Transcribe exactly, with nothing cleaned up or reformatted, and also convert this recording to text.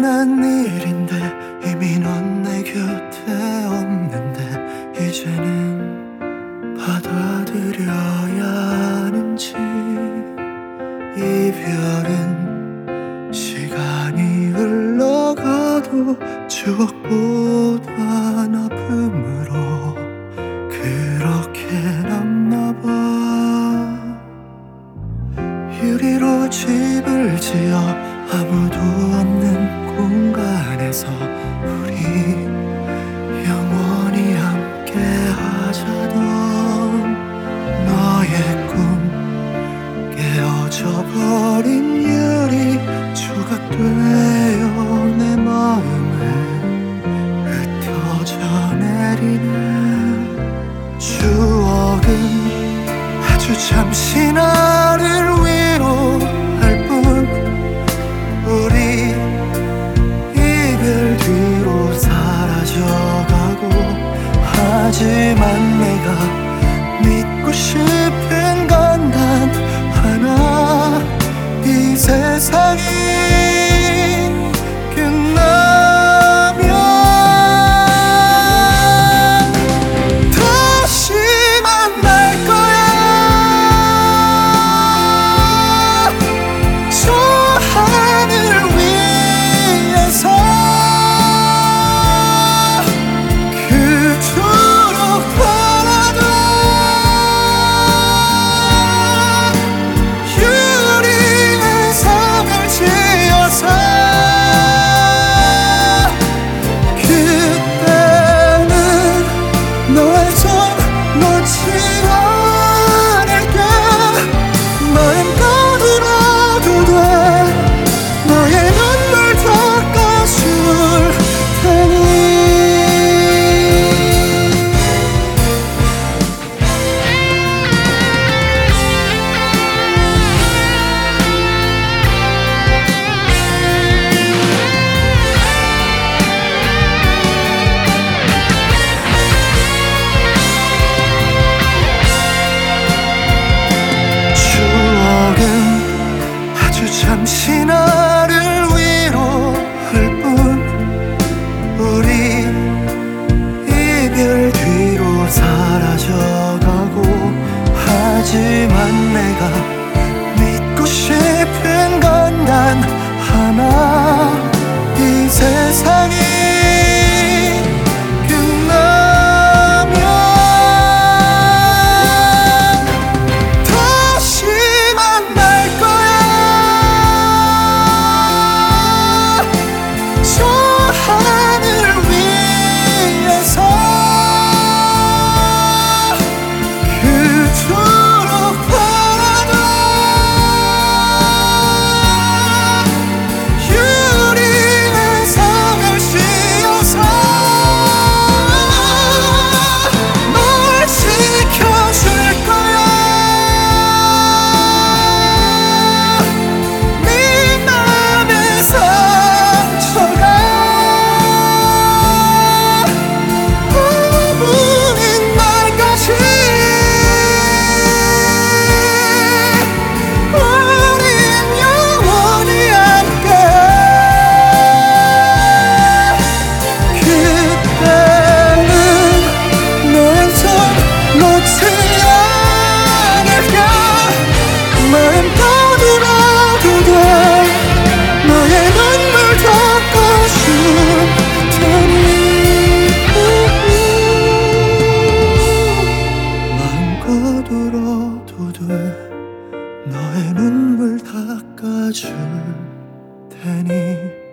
지난 일인데 이미 넌 내 곁에 없는데 이제는 받아들여야 하는지. 이별은 시간이 흘러가도 추억보다 아픔으로 그렇게 남나봐. 유리로 집을 지어 아무도 없는 공간에서 우리 영원히 함께 하자던 너의 꿈 깨어져 버린 유리 조각되어 내 마음에 흩어져 내리네. 추억은 아주 잠시 나를 위로할 뿐 우리 이별 뒤로 사라져가고. 하지만 내가 믿고 싶은 건 단 하나. 이 세상이 끝나면 다시 만날 거야. 저 하늘 위에서 그토록 바라던 유리의 성을 지어서 그때는 너의 손 놓지 않을게. 마음 거들어도 돼. 너의 눈물 닦아줄 테니. 추억은 아주 잠시 나를 위로할 뿐 우리 이별 뒤로 사라져가고. 하지만 내가 믿고 싶은 건 단 하나. 이 세상이 끝나면 다시 만날 거야. 저 하늘 위에서 그토록 바라던 유리의 성을 씌워서 널 지켜줄 거야. 네 맘의 상처가 아무인 날까지 우린 영원히 함께. 그때는 너의 손 놓지 않을게. 마음 떠들어도 돼. 너의 눈물 닦아줄 테니. 마음 거들어도 돼. 너의 눈물 닦아줄 테니.